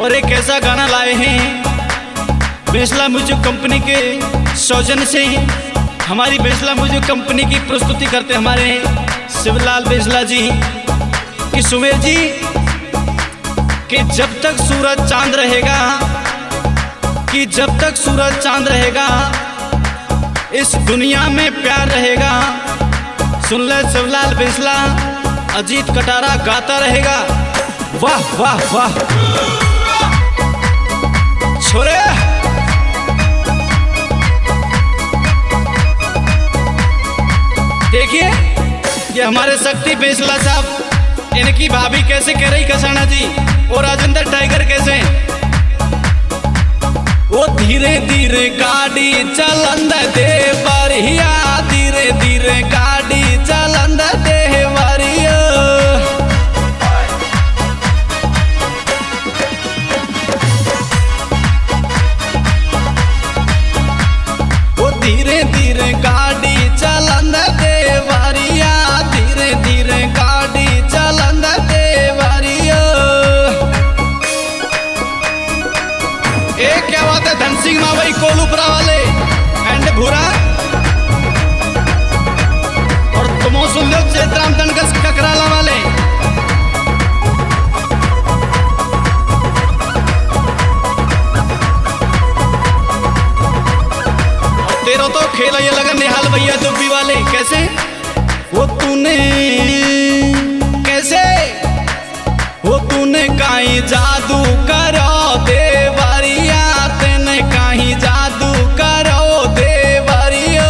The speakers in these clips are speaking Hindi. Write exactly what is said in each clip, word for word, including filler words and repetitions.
और एक ऐसा गाना लाए हैं बेसला म्यूजिक कंपनी के सौजन्य से। हमारी बेसला म्यूजिक कंपनी की प्रस्तुति करते हमारे शिवलाल बेसला जी कि सुमेर जी कि जब तक सूरज चांद रहेगा कि जब तक सूरज चांद रहेगा इस दुनिया में प्यार रहेगा। सुन ले शिवलाल बेसला, अजीत कटारा गाता रहेगा। वाह वाह वाह छोरे, देखिए ये हमारे शक्ति बेसला साहब, इनकी भाभी कैसे कह रही कसाना जी और राजेंद्र टाइगर कैसे। वो धीरे धीरे गाड़ी चलन दे बरिया, धीरे धीरे गाड़ी चलन दे बरिया। वो धीरे धीरे गाड़ी चलन दे बरिया, धीरे धीरे गाड़ी चलन दे बरिया। एक क्या बात है धन सिंह मावई कोलूपरा वाले एंड भूरा, और तुम सुन लो चेतराम तनकस ककराला वाले। तेरो तो खेल ये लगा निहाल भैया दुब्बी वाले कैसे। वो तूने कैसे वो तूने कहीं जादू करो देवरिया, तेने कहीं जादू करो देवरिया।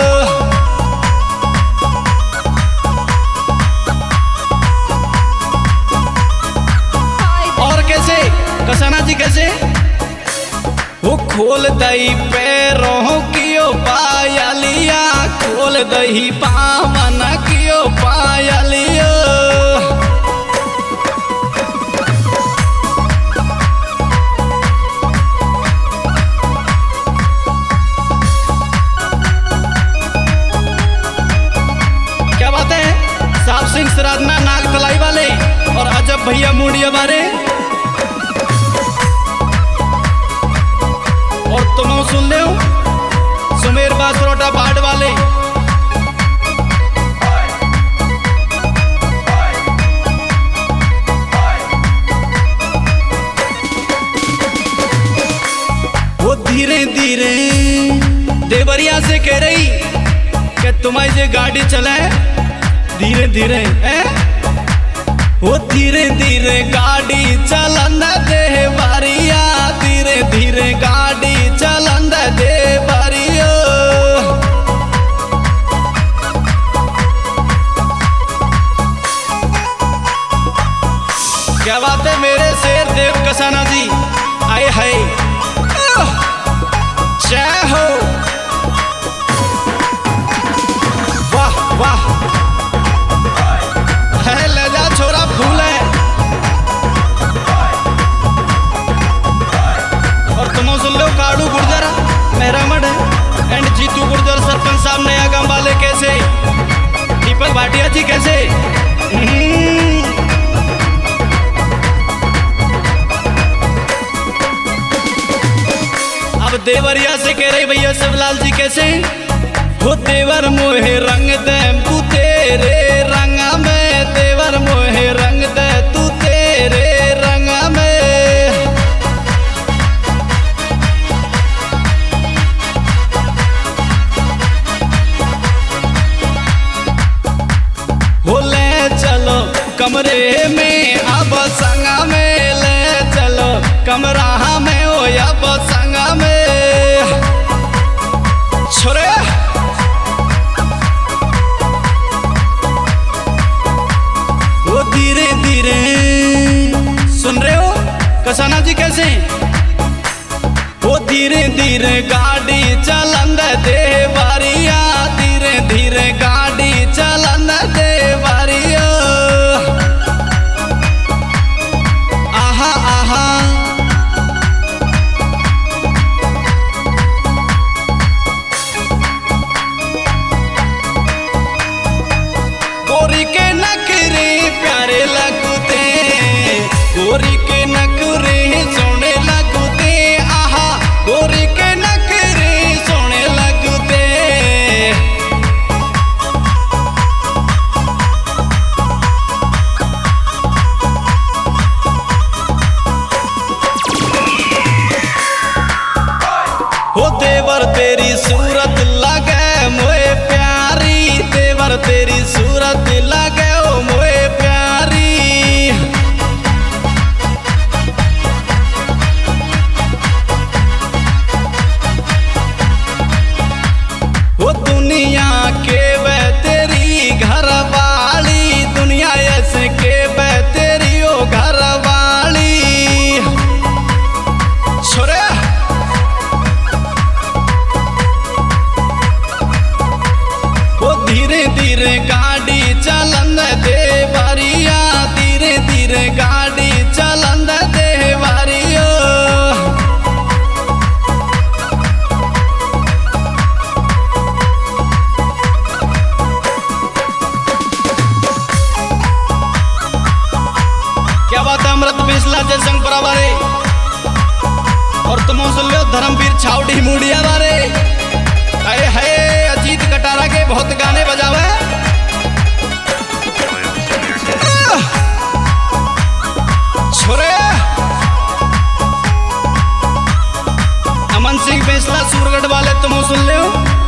और कैसे कसाना जी कैसे। वो खोल दई पैरों कियो पायलिया, खोल दही पावन कियो पायलिया। क्या बात है साहब सिंह सराधना नाग तलाई वाले और अजब भैया मूडी हमारे। और तुम सुन ले सुमेर बासरोटा बाढ़ वाले। वो धीरे धीरे देवरिया से कह रही कि तुम्हारी जो गाड़ी चलाए धीरे धीरे है। वो धीरे धीरे गाड़ी चलन दे बरिया, धीरे धीरे गाड़ी चलन दे बरिया। क्या बात है मेरे शेर देव कसाना जी, आए हाय जय हो। वाह वाह है ले जा छोरा फूल है। और तुम सुन लो काड़ू गुर्जर मेहरामठ एंड जीतू गुर्जर सरपंच साहब नया गांव वाले कैसे। दीपक भाटिया जी कैसे। अब देवरिया से कह रही भैया शिवलाल जी कैसे। हो देवर मोहे रंग दे तू तेरे रंग में, देवर मोहे रंग दे तू तेरे रंग में। हो ले चलो कमरे में अब संगा में, ले चलो कमरा में हो अब संगा में। छोरे वो धीरे धीरे सुन रहे हो कसाना जी कैसे। वो धीरे धीरे गाड़ी चलन दे बरिया, धीरे धीरे गाड़ी चलन दे बरिया। आहा आहा गोरी के नखरे प्यारे लगते, गोरी के नखरे सुन तेरी सूरत लगे मोए प्यारी, देवर तेरी सूरत लगे ओ मोए प्यारी। वो दुनिया के वे तेरी घर वाली, दुनिया ऐसे के वे तेरी ओ घर वाली। छोरे वो धीरे धीरे गाड़ी चलन दे बारिया, धीरे धीरे गाड़ी चलन दे बारियो। क्या बात है अमृत बिस्ला जयसंग बारे और तुम सुन लो धर्मवीर छावड़ी मुड़िया बारे। अरे है अजीत कटारा के बहुत गाने बजावे। छोरे अमन सिंह बेसला सूरगढ़ वाले तुम सुन ले।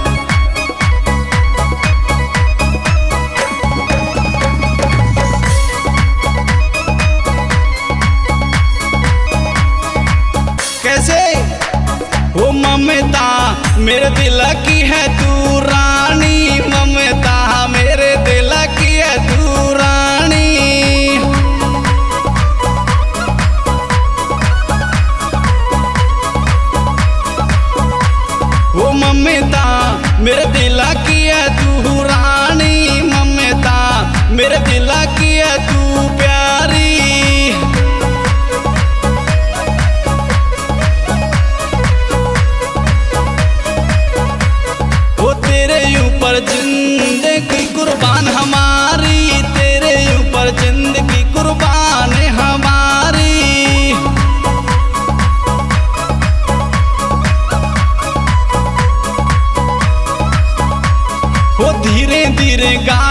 कैसे वो ममता मेरे दिल की है तू रानी, ममता मेरे दिल की है तू रानी। वो ममता मेरे दिल की है तू रानी, ममता मेरे दिल की है तू प्यारी। ऊपर जिंदगी कुर्बान हमारी, तेरे ऊपर जिंदगी कुर्बान हमारी। वो धीरे धीरे गा